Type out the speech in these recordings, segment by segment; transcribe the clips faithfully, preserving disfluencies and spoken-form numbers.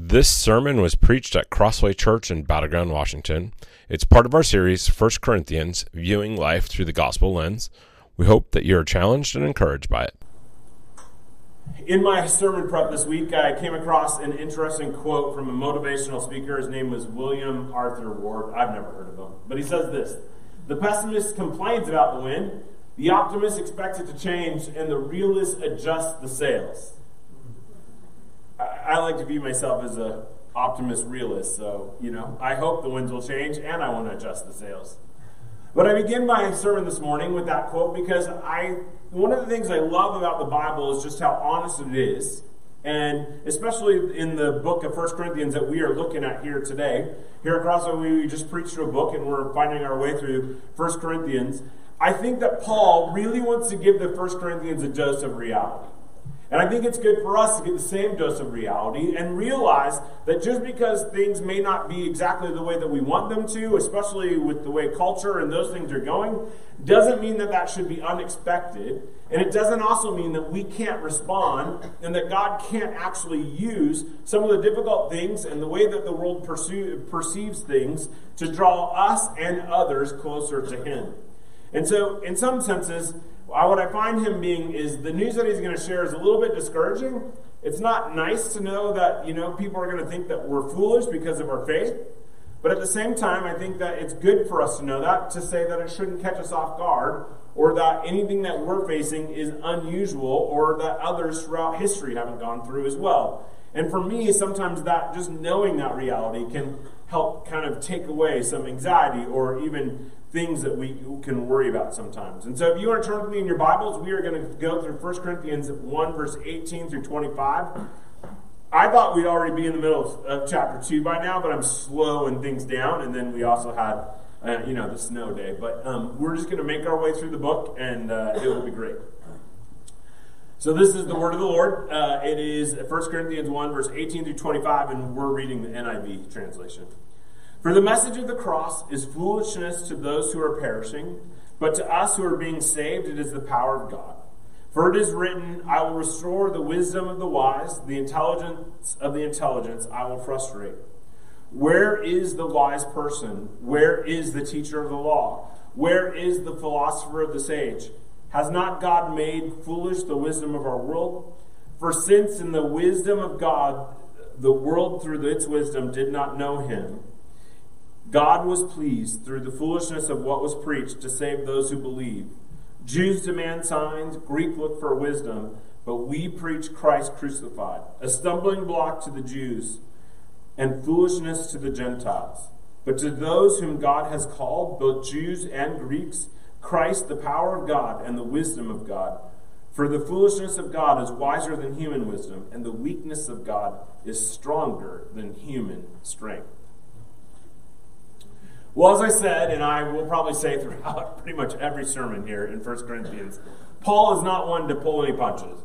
This sermon was preached at Crossway Church in Battleground, Washington. It's part of our series, First Corinthians, Viewing Life Through the Gospel Lens. We hope that you are challenged and encouraged by it. In my sermon prep this week, I came across an interesting quote from a motivational speaker. His name was William Arthur Ward. I've never heard of him. But he says this: "The pessimist complains about the wind, the optimist expects it to change, and the realist adjusts the sails." I like to view myself as an optimist realist, so, you know, I hope the winds will change, and I want to adjust the sails. But I begin my sermon this morning with that quote because I, one of the things I love about the Bible is just how honest it is, and especially in the book of First Corinthians that we are looking at here today. Here at Crossway, we just preached through a book, and we're finding our way through First Corinthians. I think that Paul really wants to give the First Corinthians a dose of reality. And I think it's good for us to get the same dose of reality and realize that just because things may not be exactly the way that we want them to, especially with the way culture and those things are going, doesn't mean that that should be unexpected. And it doesn't also mean that we can't respond and that God can't actually use some of the difficult things and the way that the world pursue, perceives things to draw us and others closer to Him. And so, in some senses, what I find him being is the news that he's going to share is a little bit discouraging. It's not nice to know that, you know, people are going to think that we're foolish because of our faith. But at the same time, I think that it's good for us to know that, to say that it shouldn't catch us off guard, or that anything that we're facing is unusual, or that others throughout history haven't gone through as well. And for me, sometimes that, just knowing that reality can help kind of take away some anxiety or even things that we can worry about sometimes. And so if you want to turn with me in your Bibles, we are going to go through First Corinthians one, verse eighteen through twenty-five. I thought we'd already be in the middle of chapter two by now, but I'm slowing things down. And then we also had, uh, you know, the snow day. But um, we're just going to make our way through the book, and uh, it will be great. So this is the word of the Lord. Uh, it is First Corinthians one, verse eighteen through twenty-five, and we're reading the N I V translation. "For the message of the cross is foolishness to those who are perishing, but to us who are being saved it is the power of God. For it is written, I will restore the wisdom of the wise, the intelligence of the intelligent I will frustrate. Where is the wise person? Where is the teacher of the law? Where is the philosopher of this age? Has not God made foolish the wisdom of our world? For since in the wisdom of God the world through its wisdom did not know Him, God was pleased through the foolishness of what was preached to save those who believe. Jews demand signs, Greek look for wisdom, but we preach Christ crucified, a stumbling block to the Jews and foolishness to the Gentiles. But to those whom God has called, both Jews and Greeks, Christ the power of God and the wisdom of God. For the foolishness of God is wiser than human wisdom, and the weakness of God is stronger than human strength." Well, as I said, and I will probably say throughout pretty much every sermon here in First Corinthians, Paul is not one to pull any punches.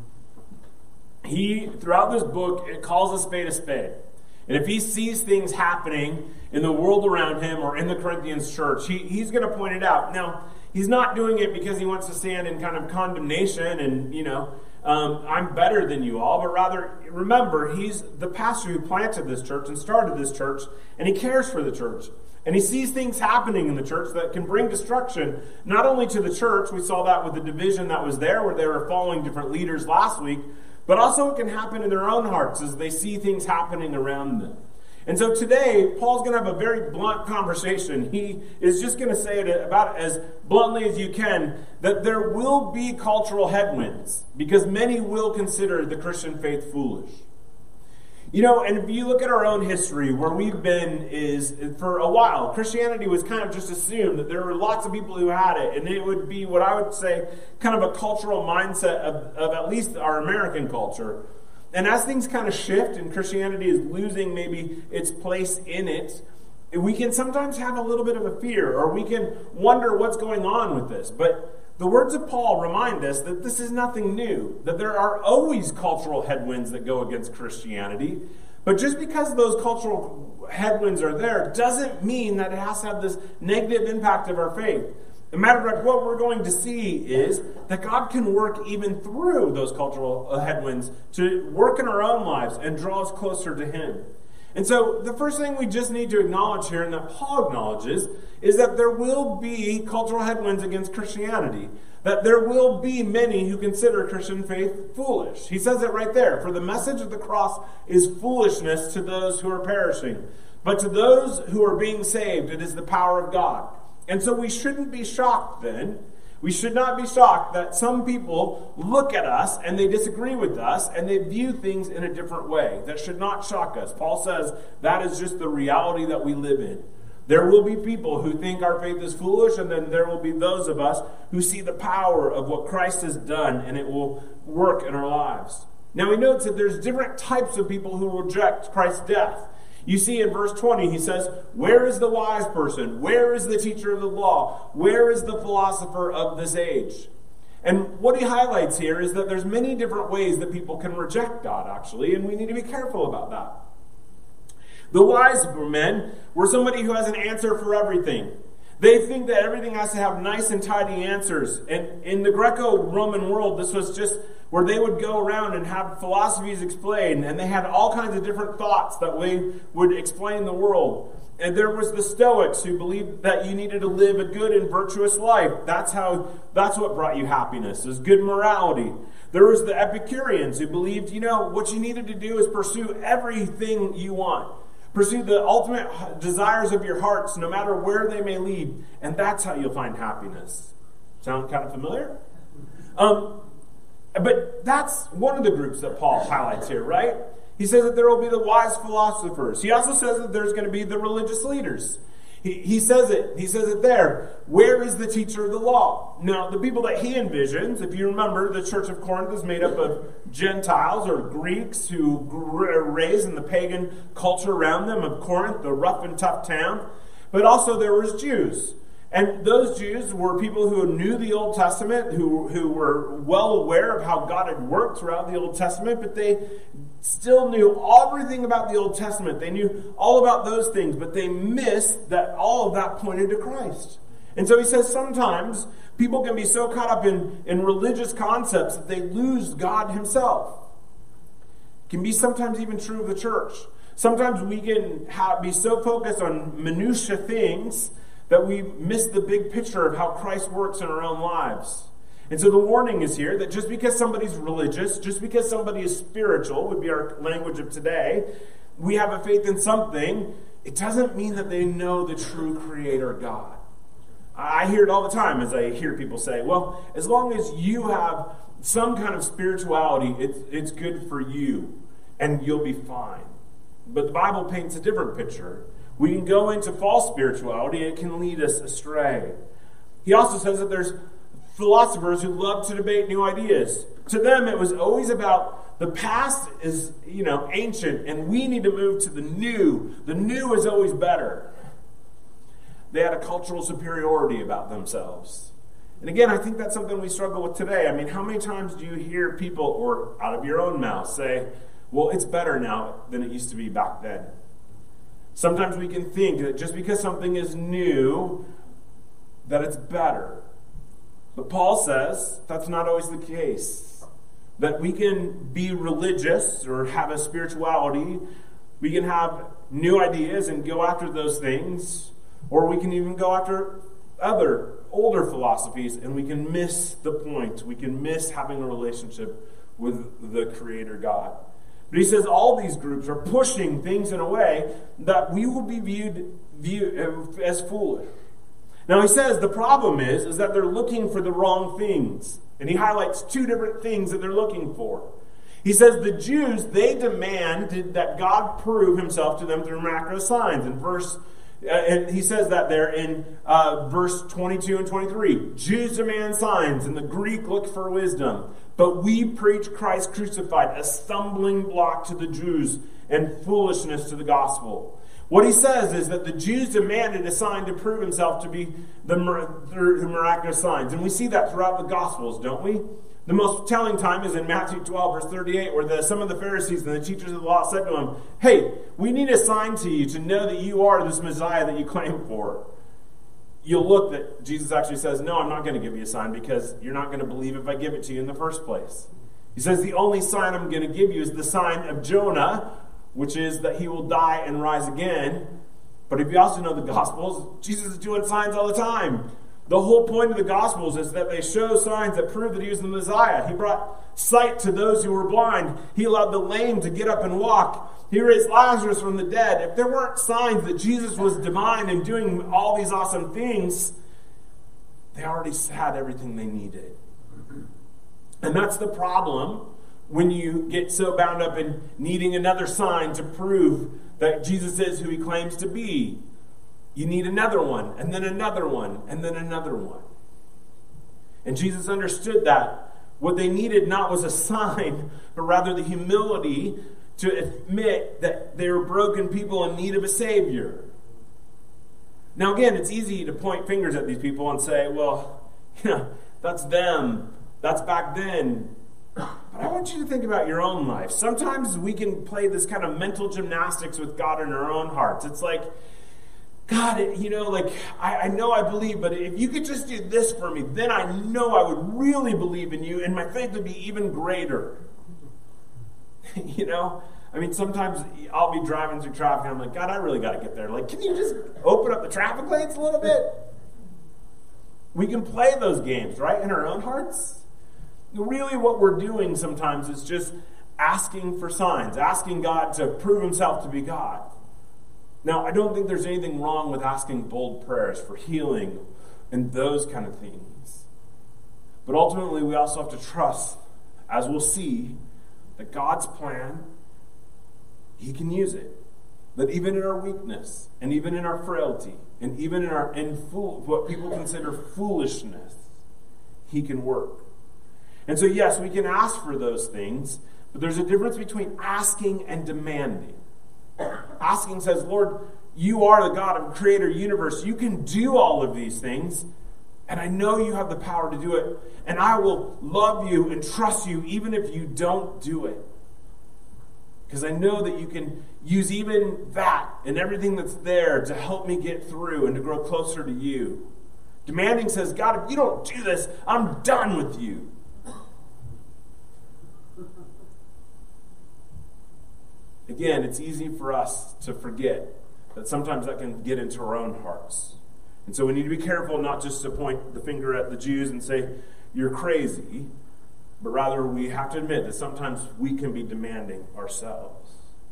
He, throughout this book, it calls a spade a spade. And if he sees things happening in the world around him or in the Corinthians church, he, he's going to point it out. Now, he's not doing it because he wants to stand in kind of condemnation and, you know, um, I'm better than you all, but rather, remember, he's the pastor who planted this church and started this church, and he cares for the church. And he sees things happening in the church that can bring destruction, not only to the church, we saw that with the division that was there where they were following different leaders last week, but also it can happen in their own hearts as they see things happening around them. And so today, Paul's going to have a very blunt conversation. He is just going to say it about as bluntly as you can, that there will be cultural headwinds, because many will consider the Christian faith foolish. You know, and if you look at our own history, where we've been is, for a while, Christianity was kind of just assumed that there were lots of people who had it, and it would be what I would say kind of a cultural mindset of, of at least our American culture. And as things kind of shift and Christianity is losing maybe its place in it, we can sometimes have a little bit of a fear, or we can wonder what's going on with this. But the words of Paul remind us that this is nothing new, that there are always cultural headwinds that go against Christianity. But just because those cultural headwinds are there doesn't mean that it has to have this negative impact of our faith. As a matter of fact, what we're going to see is that God can work even through those cultural headwinds to work in our own lives and draw us closer to Him. And so the first thing we just need to acknowledge here, and that Paul acknowledges, is that there will be cultural headwinds against Christianity. That there will be many who consider Christian faith foolish. He says it right there. For the message of the cross is foolishness to those who are perishing. But to those who are being saved, it is the power of God. And so we shouldn't be shocked then. We should not be shocked that some people look at us and they disagree with us and they view things in a different way. That should not shock us. Paul says that is just the reality that we live in. There will be people who think our faith is foolish, and then there will be those of us who see the power of what Christ has done, and it will work in our lives. Now he notes that there's different types of people who reject Christ's death. You see in verse twenty, he says, where is the wise person? Where is the teacher of the law? Where is the philosopher of this age? And what he highlights here is that there's many different ways that people can reject God, actually, and we need to be careful about that. The wise men were somebody who has an answer for everything. They think that everything has to have nice and tidy answers. And in the Greco-Roman world, this was just where they would go around and have philosophies explained, and they had all kinds of different thoughts that way would explain the world. And there was the Stoics who believed that you needed to live a good and virtuous life. That's how, that's what brought you happiness, is good morality. There was the Epicureans who believed, you know, what you needed to do is pursue everything you want. Pursue the ultimate desires of your hearts, no matter where they may lead, and that's how you'll find happiness. Sound kind of familiar? Um, but that's one of the groups that Paul highlights here, right? He says that there will be the wise philosophers. He also says that there's going to be the religious leaders. He, he says it. He says it there. Where is the teacher of the law? Now, the people that he envisions, if you remember, the church of Corinth is made up of Gentiles or Greeks who were raised in the pagan culture around them of Corinth, the rough and tough town. But also there was Jews. And those Jews were people who knew the Old Testament, who, who were well aware of how God had worked throughout the Old Testament, but they still knew everything about the Old Testament. They knew all about those things, but they missed that all of that pointed to Christ. And so he says sometimes people can be so caught up in, in religious concepts that they lose God himself. It can be sometimes even true of the church. Sometimes we can have, be so focused on minutiae things that we miss the big picture of how Christ works in our own lives. And so the warning is here that just because somebody's religious, just because somebody is spiritual, would be our language of today, we have a faith in something, it doesn't mean that they know the true Creator God. I hear it all the time as I hear people say, well, as long as you have some kind of spirituality, it's, it's good for you, and you'll be fine. But the Bible paints a different picture. We can go into false spirituality, and it can lead us astray. He also says that there's philosophers who love to debate new ideas. To them, it was always about the past is, you know, ancient, and we need to move to the new. The new is always better. They had a cultural superiority about themselves. And again, I think that's something we struggle with today. I mean, how many times do you hear people, or out of your own mouth, say, well, it's better now than it used to be back then? Sometimes we can think that just because something is new, that it's better. But Paul says that's not always the case. That we can be religious or have a spirituality. We can have new ideas and go after those things. Or we can even go after other older philosophies, and we can miss the point. We can miss having a relationship with the Creator God. But he says all these groups are pushing things in a way that we will be viewed, viewed as foolish. Now he says the problem is, is that they're looking for the wrong things. And he highlights two different things that they're looking for. He says the Jews, they demanded that God prove himself to them through miraculous signs. In verse, uh, and he says that there in uh, verse twenty-two and twenty-three. Jews demand signs, and the Greek look for wisdom. But we preach Christ crucified, a stumbling block to the Jews and foolishness to the gospel. What he says is that the Jews demanded a sign to prove himself to be the miraculous signs. And we see that throughout the Gospels, don't we? The most telling time is in Matthew twelve, verse thirty-eight, where the, some of the Pharisees and the teachers of the law said to him, hey, we need a sign to you to know that you are this Messiah that you claim for. you'll look that Jesus actually says, no, I'm not going to give you a sign because you're not going to believe if I give it to you in the first place. He says the only sign I'm going to give you is the sign of Jonah, which is that he will die and rise again. But if you also know the Gospels, Jesus is doing signs all the time. The whole point of the Gospels is that they show signs that prove that he was the Messiah. He brought sight to those who were blind. He allowed the lame to get up and walk. He raised Lazarus from the dead. If there weren't signs that Jesus was divine and doing all these awesome things, they already had everything they needed. And that's the problem when you get so bound up in needing another sign to prove that Jesus is who he claims to be. You need another one, and then another one, and then another one. And Jesus understood that. What they needed not was a sign, but rather the humility to admit that they were broken people in need of a Savior. Now again, it's easy to point fingers at these people and say, well, you know, that's them. That's back then. But I want you to think about your own life. Sometimes we can play this kind of mental gymnastics with God in our own hearts. It's like, God, you know, like, I, I know I believe, but if you could just do this for me, then I know I would really believe in you, and my faith would be even greater. You know? I mean, sometimes I'll be driving through traffic, and I'm like, God, I really got to get there. Like, can you just open up the traffic lanes a little bit? We can play those games, right, in our own hearts. Really what we're doing sometimes is just asking for signs, asking God to prove himself to be God. Now, I don't think there's anything wrong with asking bold prayers for healing and those kind of things. But ultimately, we also have to trust, as we'll see, that God's plan, he can use it. That even in our weakness, and even in our frailty, and even in our in fool, what people consider foolishness, he can work. And so, yes, we can ask for those things, but there's a difference between asking and demanding. Asking says, Lord, you are the God of the creator universe. You can do all of these things, and I know you have the power to do it, and I will love you and trust you even if you don't do it. Because I know that you can use even that and everything that's there to help me get through and to grow closer to you. Demanding says, God, if you don't do this, I'm done with you. Again, it's easy for us to forget that sometimes that can get into our own hearts. And so we need to be careful not just to point the finger at the Jews and say, you're crazy, but rather we have to admit that sometimes we can be demanding ourselves.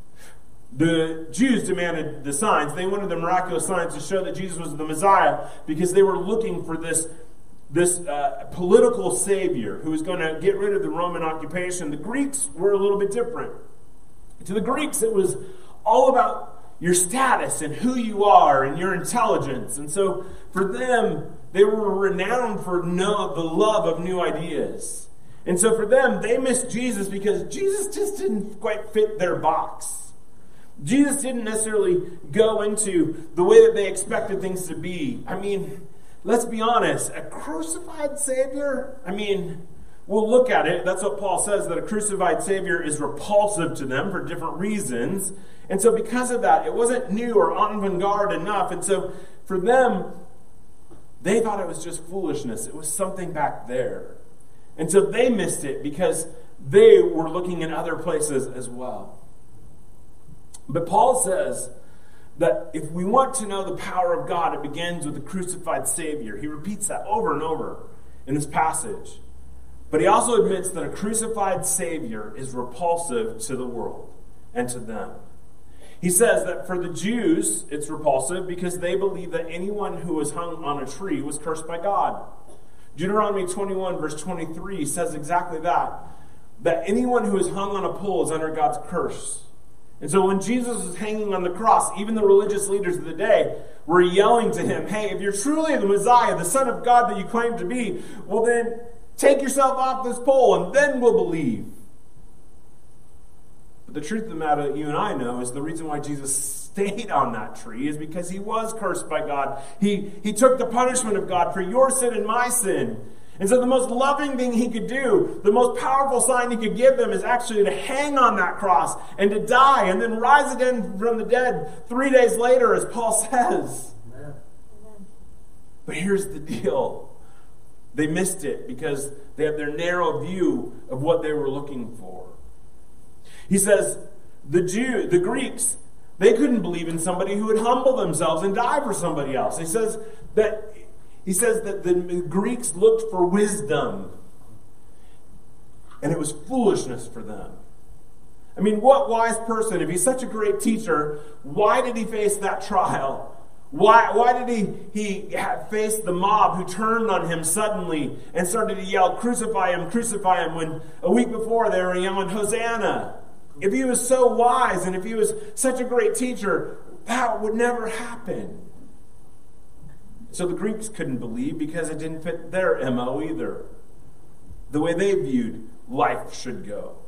The Jews demanded the signs. They wanted the miraculous signs to show that Jesus was the Messiah because they were looking for this, this uh, political savior who was going to get rid of the Roman occupation. The Greeks were a little bit different. To the Greeks, it was all about your status and who you are and your intelligence. And so for them, they were renowned for no, the love of new ideas. And so for them, they missed Jesus because Jesus just didn't quite fit their box. Jesus didn't necessarily go into the way that they expected things to be. I mean, let's be honest, a crucified Savior, I mean, we'll look at it. That's what Paul says, that a crucified Savior is repulsive to them for different reasons. And so because of that, it wasn't new or avant-garde enough. And so for them, they thought it was just foolishness. It was something back there. And so they missed it because they were looking in other places as well. But Paul says that if we want to know the power of God, it begins with the crucified Savior. He repeats that over and over in this passage. But he also admits that a crucified Savior is repulsive to the world and to them. He says that for the Jews, it's repulsive because they believe that anyone who was hung on a tree was cursed by God. Deuteronomy twenty-one, verse twenty-three says exactly that. That anyone who is hung on a pole is under God's curse. And so when Jesus was hanging on the cross, even the religious leaders of the day were yelling to him, hey, if you're truly the Messiah, the Son of God that you claim to be, well then, take yourself off this pole and then we'll believe. But the truth of the matter that you and I know is the reason why Jesus stayed on that tree is because he was cursed by God. He, he took the punishment of God for your sin and my sin. And so the most loving thing he could do, the most powerful sign he could give them is actually to hang on that cross and to die and then rise again from the dead three days later, as Paul says. But here's the deal. They missed it because they had their narrow view of what they were looking for. He says, the Jew, the Greeks, they couldn't believe in somebody who would humble themselves and die for somebody else. He says that he says that the Greeks looked for wisdom, and it was foolishness for them. I mean, what wise person, if he's such a great teacher, why did he face that trial? Why, why did he, he face the mob who turned on him suddenly and started to yell, crucify him, crucify him, when a week before they were yelling, Hosanna? If he was so wise and if he was such a great teacher, that would never happen. So the Greeks couldn't believe because it didn't fit their M O either. The way they viewed life should go.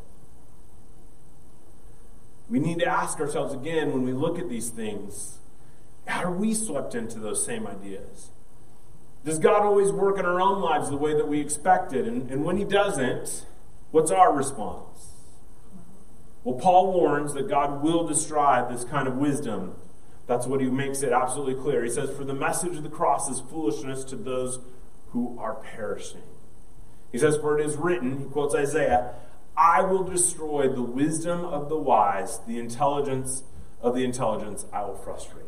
We need to ask ourselves again when we look at these things, how are we swept into those same ideas? Does God always work in our own lives the way that we expected? And, and when he doesn't, what's our response? Well, Paul warns that God will destroy this kind of wisdom. That's what he makes it absolutely clear. He says, for the message of the cross is foolishness to those who are perishing. He says, for it is written, he quotes Isaiah, I will destroy the wisdom of the wise, the intelligence of the intelligence I will frustrate.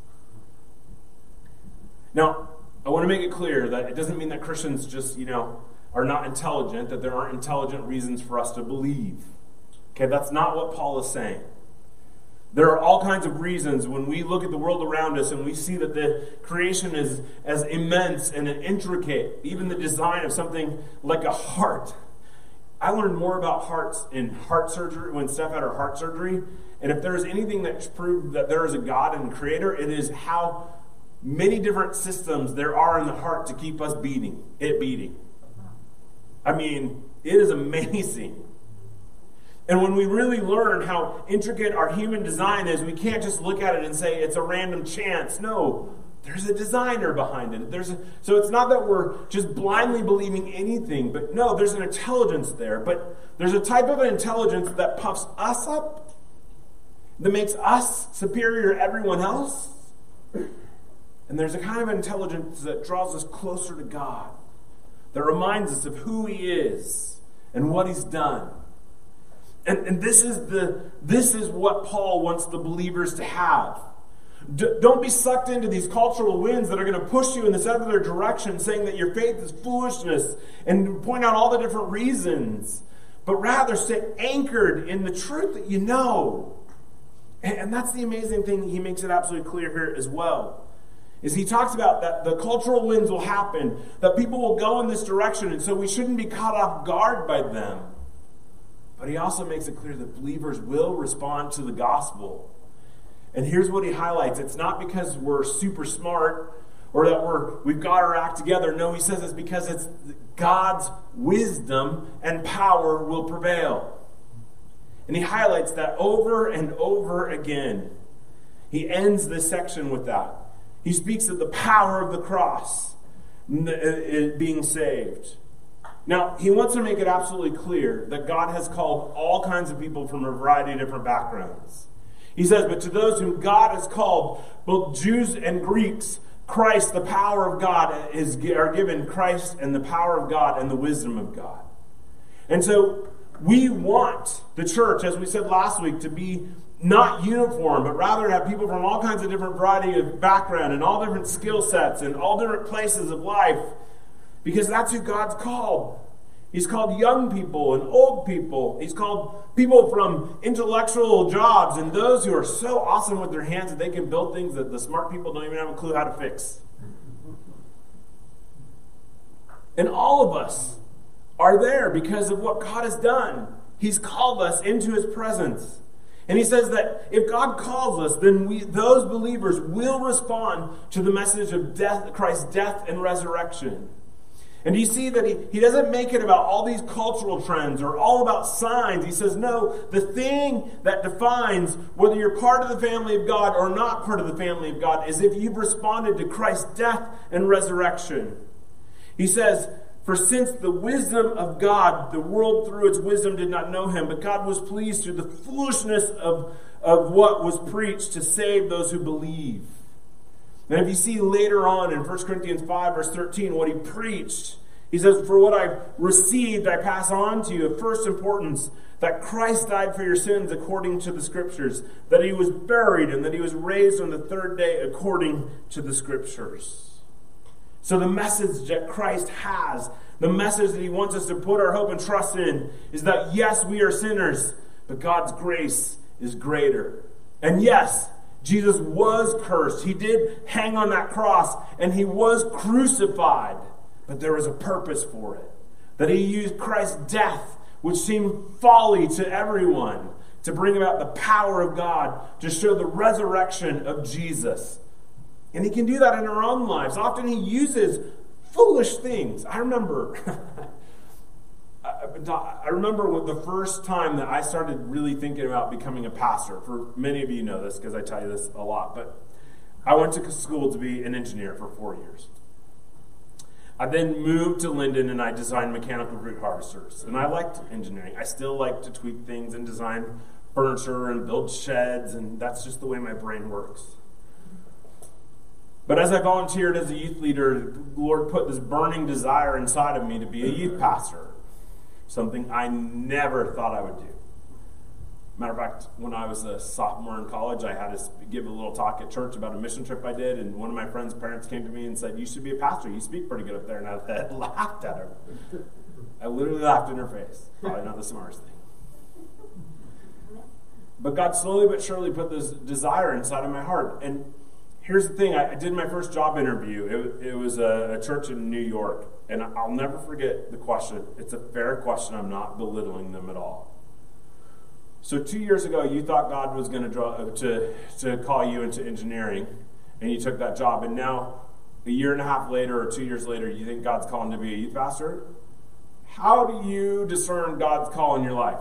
Now, I want to make it clear that it doesn't mean that Christians just, you know, are not intelligent, that there aren't intelligent reasons for us to believe. Okay, that's not what Paul is saying. There are all kinds of reasons when we look at the world around us and we see that the creation is as immense and intricate, even the design of something like a heart. I learned more about hearts in heart surgery when Steph had her heart surgery. And if there is anything that's proved that there is a God and creator, it is how many different systems there are in the heart to keep us beating, it beating. I mean, it is amazing. And when we really learn how intricate our human design is, we can't just look at it and say it's a random chance. No, there's a designer behind it. There's a, so it's not that we're just blindly believing anything, but no, there's an intelligence there. But there's a type of an intelligence that puffs us up, that makes us superior to everyone else. And there's a kind of intelligence that draws us closer to God, that reminds us of who he is and what he's done. And, and this is the this is what Paul wants the believers to have. D- don't be sucked into these cultural winds that are going to push you in this other direction, saying that your faith is foolishness and point out all the different reasons. But rather stay anchored in the truth that you know. And, and that's the amazing thing. He makes it absolutely clear here as well. Is he talks about that the cultural winds will happen, that people will go in this direction, and so we shouldn't be caught off guard by them. But he also makes it clear that believers will respond to the gospel. And here's what he highlights. It's not because we're super smart or that we're, we've got our act together. No, he says it's because it's God's wisdom and power will prevail. And he highlights that over and over again. He ends this section with that. He speaks of the power of the cross being saved. Now, he wants to make it absolutely clear that God has called all kinds of people from a variety of different backgrounds. He says, but to those whom God has called, both Jews and Greeks, Christ, the power of God, is are given Christ and the power of God and the wisdom of God. And so we want the church, as we said last week, to be not uniform, but rather to have people from all kinds of different variety of background and all different skill sets and all different places of life. Because that's who God's called. He's called young people and old people. He's called people from intellectual jobs and those who are so awesome with their hands that they can build things that the smart people don't even have a clue how to fix. And all of us are there because of what God has done. He's called us into his presence. And he says that if God calls us, then we, those believers will respond to the message of death, Christ's death and resurrection. And you see that he, he doesn't make it about all these cultural trends or all about signs. He says, no, the thing that defines whether you're part of the family of God or not part of the family of God is if you've responded to Christ's death and resurrection. He says, for since the wisdom of God, the world through its wisdom did not know him, but God was pleased through the foolishness of, of what was preached to save those who believe. And if you see later on in First Corinthians five, verse thirteen, what he preached, he says, for what I received, I pass on to you of first importance, that Christ died for your sins according to the Scriptures, that he was buried, and that he was raised on the third day according to the Scriptures. So the message that Christ has, the message that he wants us to put our hope and trust in, is that yes, we are sinners, but God's grace is greater. And yes, Jesus was cursed. He did hang on that cross, and he was crucified. But there was a purpose for it. That he used Christ's death, which seemed folly to everyone, to bring about the power of God, to show the resurrection of Jesus. And he can do that in our own lives. Often he uses foolish things. I remember, I remember the first time that I started really thinking about becoming a pastor. For many of you know this because I tell you this a lot. But I went to school to be an engineer for four years. I then moved to Linden and I designed mechanical root harvesters. And I liked engineering. I still like to tweak things and design furniture and build sheds, and that's just the way my brain works. But as I volunteered as a youth leader, the Lord put this burning desire inside of me to be a youth pastor, something I never thought I would do. Matter of fact, when I was a sophomore in college, I had to give a little talk at church about a mission trip I did, and one of my friend's parents came to me and said, you should be a pastor. You speak pretty good up there. And I laughed at her. I literally laughed in her face. Probably not the smartest thing. But God slowly but surely put this desire inside of my heart. And here's the thing. I did my first job interview. It, it was a, a church in New York. And I'll never forget the question. It's a fair question. I'm not belittling them at all. So two years ago, you thought God was going to draw to to call you into engineering, and you took that job. And now, a year and a half later or two years later, you think God's calling to be a youth pastor? How do you discern God's call in your life?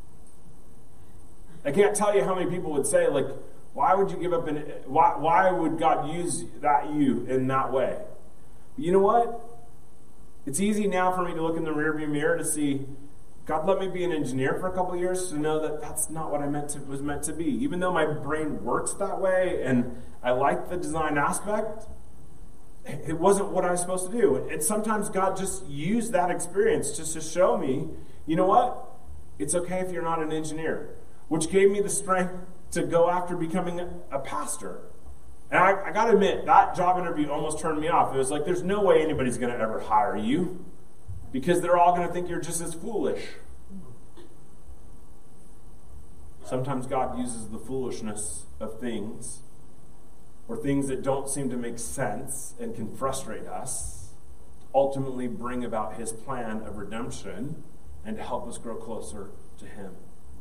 I can't tell you how many people would say, like, why would you give up? An, why, why would God use that you in that way? But you know what? It's easy now for me to look in the rearview mirror to see God let me be an engineer for a couple of years to know that that's not what I meant to, was meant to be. Even though my brain works that way and I like the design aspect, it wasn't what I was supposed to do. And sometimes God just used that experience just to show me, you know what? It's okay if you're not an engineer, which gave me the strength to go after becoming a, a pastor. And I, I got to admit, that job interview almost turned me off. It was like, there's no way anybody's going to ever hire you, because they're all going to think you're just as foolish. Sometimes God uses the foolishness of things, or things that don't seem to make sense and can frustrate us, to ultimately bring about his plan of redemption and to help us grow closer to him.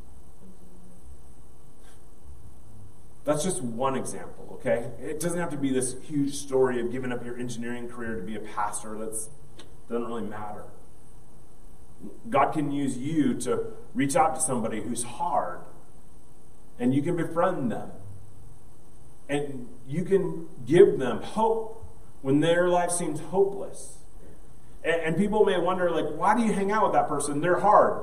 That's just one example, okay? It doesn't have to be this huge story of giving up your engineering career to be a pastor. That doesn't really matter. God can use you to reach out to somebody who's hard, and you can befriend them. And you can give them hope when their life seems hopeless. And, and people may wonder, like, why do you hang out with that person? They're hard.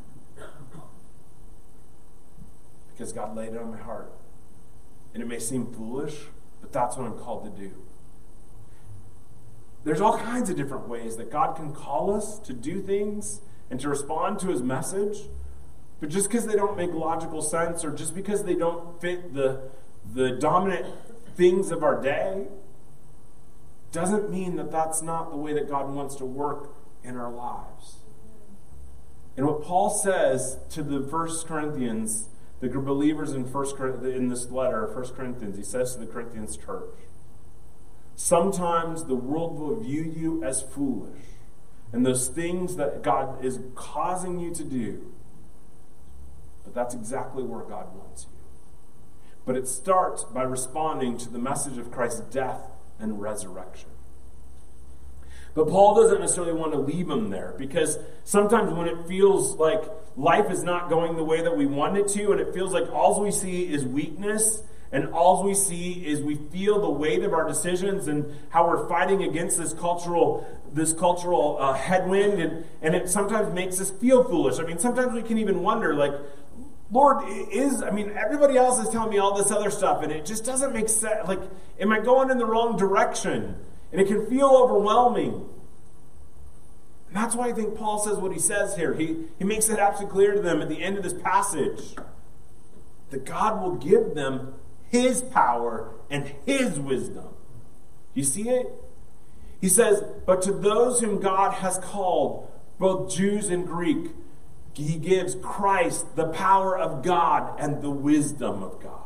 Because God laid it on my heart. And it may seem foolish, but that's what I'm called to do. There's all kinds of different ways that God can call us to do things and to respond to his message. But just because they don't make logical sense, or just because they don't fit the, the dominant things of our day, doesn't mean that that's not the way that God wants to work in our lives. And what Paul says to the First Corinthians, the believers in First in this letter, First Corinthians, he says to the Corinthians church, sometimes the world will view you as foolish, and those things that God is causing you to do, but that's exactly where God wants you. But it starts by responding to the message of Christ's death and resurrection. But Paul doesn't necessarily want to leave them there, because sometimes when it feels like life is not going the way that we want it to, and it feels like all we see is weakness, and all we see is we feel the weight of our decisions and how we're fighting against this cultural this cultural uh, headwind, and, and it sometimes makes us feel foolish. I mean, sometimes we can even wonder, like, Lord, is, I mean, everybody else is telling me all this other stuff, and it just doesn't make sense. Like, am I going in the wrong direction? And it can feel overwhelming. And that's why I think Paul says what he says here. He, he makes it absolutely clear to them at the end of this passage that God will give them his power and his wisdom. You see it? He says, but to those whom God has called, both Jews and Greek, he gives Christ the power of God and the wisdom of God.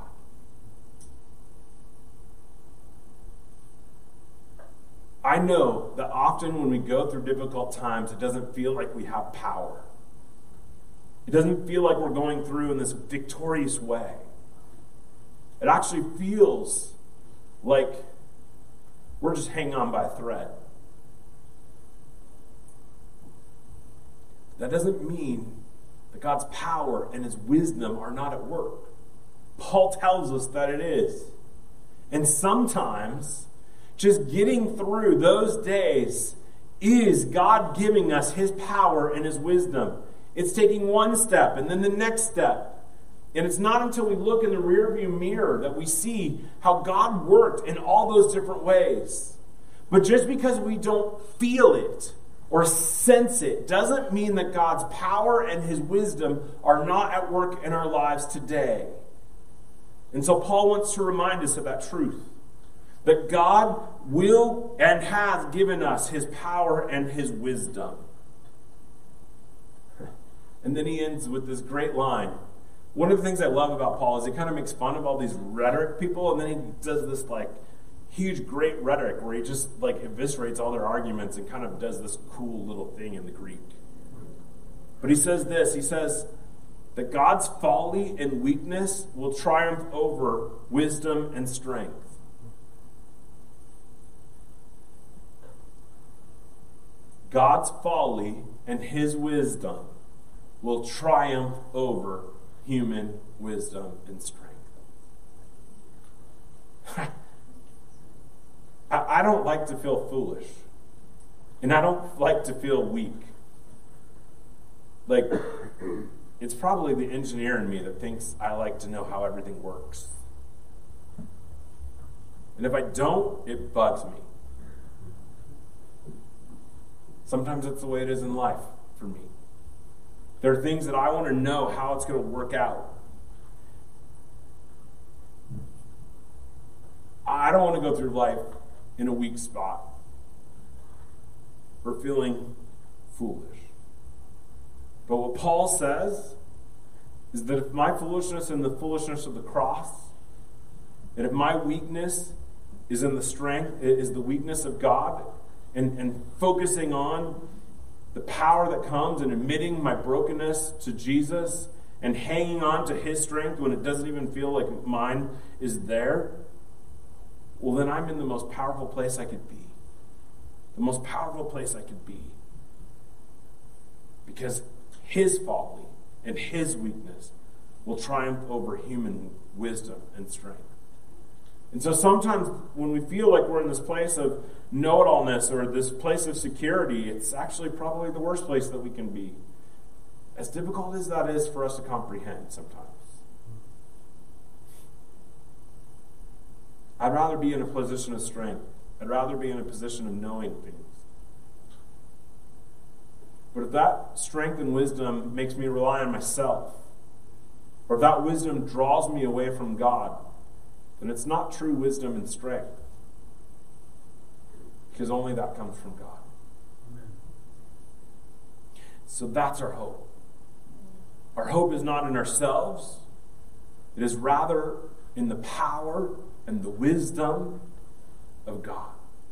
I know that often when we go through difficult times, it doesn't feel like we have power. It doesn't feel like we're going through in this victorious way. It actually feels like we're just hanging on by a thread. That doesn't mean that God's power and his wisdom are not at work. Paul tells us that it is. And sometimes just getting through those days is God giving us his power and his wisdom. It's taking one step and then the next step. And it's not until we look in the rearview mirror that we see how God worked in all those different ways. But just because we don't feel it or sense it doesn't mean that God's power and his wisdom are not at work in our lives today. And so Paul wants to remind us of that truth. That God will and has given us his power and his wisdom. And then he ends with this great line. One of the things I love about Paul is he kind of makes fun of all these rhetoric people, and then he does this like huge, great rhetoric where he just like eviscerates all their arguments and kind of does this cool little thing in the Greek. But he says this, he says that God's folly and weakness will triumph over wisdom and strength. God's folly and his wisdom will triumph over human wisdom and strength. I don't like to feel foolish. And I don't like to feel weak. Like, it's probably the engineer in me that thinks I like to know how everything works. And if I don't, it bugs me. Sometimes that's the way it is in life for me. There are things that I want to know how it's going to work out. I don't want to go through life in a weak spot or feeling foolish. But what Paul says is that if my foolishness and the foolishness of the cross, and if my weakness is in the strength, is the weakness of God, and, and focusing on the power that comes and admitting my brokenness to Jesus and hanging on to his strength when it doesn't even feel like mine is there, well, then I'm in the most powerful place I could be. The most powerful place I could be. Because his folly and his weakness will triumph over human wisdom and strength. And so sometimes when we feel like we're in this place of know-it-allness or this place of security, it's actually probably the worst place that we can be. As difficult as that is for us to comprehend sometimes. I'd rather be in a position of strength. I'd rather be in a position of knowing things. But if that strength and wisdom makes me rely on myself, or if that wisdom draws me away from God, then it's not true wisdom and strength. Because only that comes from God. Amen. So that's our hope. Our hope is not in ourselves. It is rather in the power and the wisdom of God.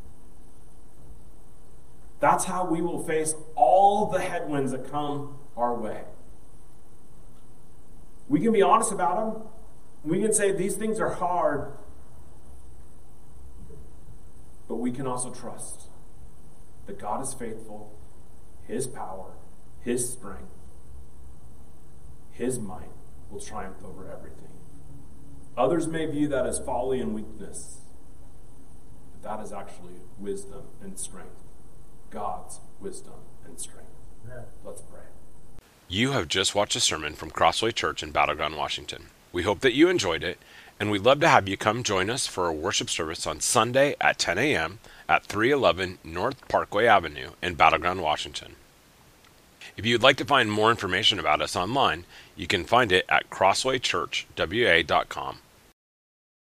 That's how we will face all the headwinds that come our way. We can be honest about them. We can say these things are hard, but we can also trust that God is faithful, his power, his strength, his might will triumph over everything. Others may view that as folly and weakness, but that is actually wisdom and strength. God's wisdom and strength. Yeah. Let's pray. You have just watched a sermon from Crossway Church in Battleground, Washington. We hope that you enjoyed it, and we'd love to have you come join us for a worship service on Sunday at ten a.m. at three eleven North Parkway Avenue in Battleground, Washington. If you'd like to find more information about us online, you can find it at crossway church w a dot com.